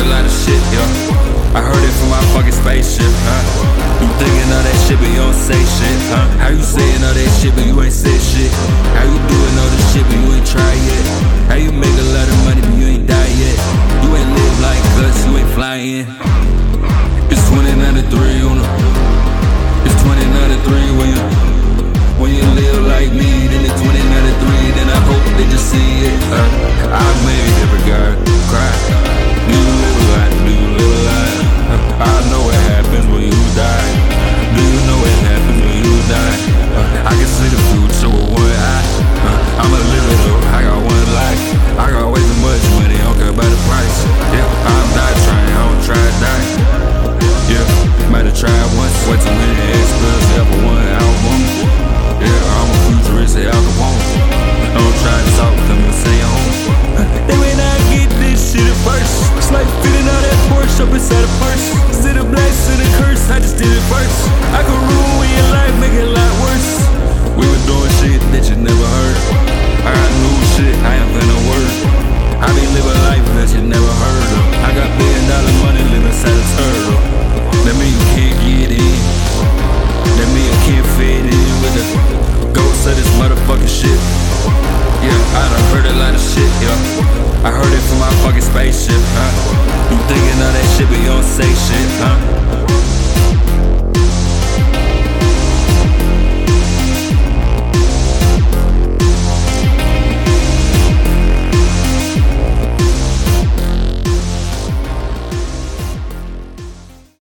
a lot of shit, yeah. I heard it from my fucking spaceship, huh? You thinking all that shit, but you don't say shit, huh? How you saying all that shit, but you ain't said shit? How you doing all this shit, but you ain't tried yet? How you make a lot of money, but you ain't die yet? You ain't live like us, you ain't flying. It's 2093 on the. It's 2093 when you live like me. Then it's 2093, then I hope they just see it. I made every guy cry. Do you live a lot? Do you live a lot? I know what happens when you die. Do you know what happens when you die? I can see the future with one eye. I'ma live it up, I got one life. I got way too much money, I don't care about the price. Yeah, I'm not trying, I don't try to die. Yeah, might have tried once, way too many extras, ever one album. Yeah, I'm a futurist, Al Capone. Don't try to talk to me, stay home. They may not get this shit at first. It's like fitting all that Porsche up inside a purse. Instead of blessing a curse, I just did it first. I could ruin your life, make it a lot worse. We were doing shit that you never heard. I got new shit, I ain't gonna work. I be living life that you never heard of. I got $1 billion money living inside a turtle. That mean you can't get in. That mean you can't fit in with the ghosts of this motherfucking shit. Yeah, I done heard a lot of shit, yeah. I heard it from my fucking spaceship, huh? You thinking all that shit, but you don't say shit, huh?